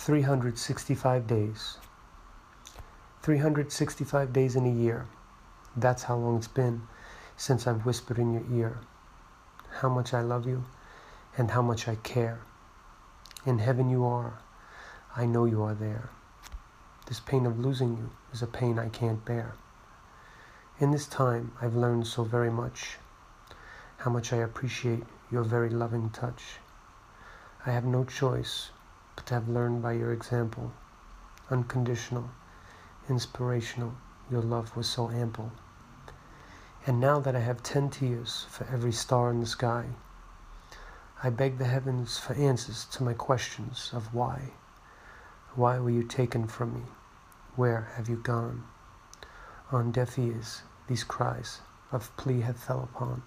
365 days. 365 days in a year. That's how long it's been since I've whispered in your ear how much I love you and how much I care. In heaven you are. I know you are there. This pain of losing you is a pain I can't bear. In this time, I've learned so very much, how much I appreciate your very loving touch. I have no choice but to have learned by your example. Unconditional, inspirational, your love was so ample. And now that I have 10 tears for every star in the sky, I beg the heavens for answers to my questions of why. Why were you taken from me? Where have you gone? On deaf ears, these cries of plea have fell upon.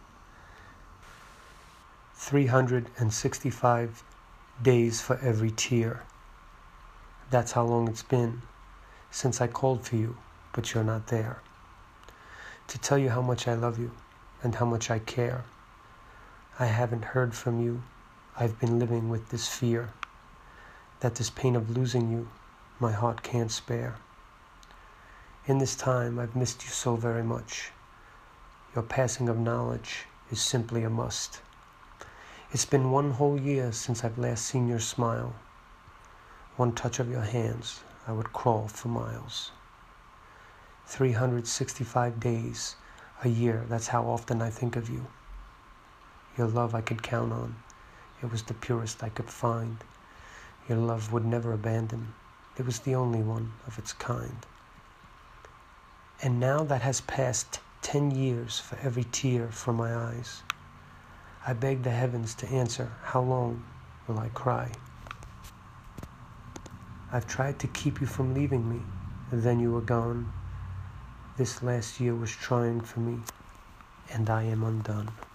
365 days for every tear. That's how long it's been since I called for you, but you're not there. To tell you how much I love you and how much I care. I haven't heard from you. I've been living with this fear that this pain of losing you, my heart can't spare. In this time, I've missed you so very much. Your passing of knowledge is simply a must. It's been 1 whole year since I've last seen your smile. One touch of your hands, I would crawl for miles. 365 days, a year, that's how often I think of you. Your love I could count on. It was the purest I could find. Your love would never abandon. It was the only one of its kind. And now that has passed 10 years for every tear from my eyes, I beg the heavens to answer, how long will I cry? I've tried to keep you from leaving me, then you were gone. This last year was trying for me, and I am undone.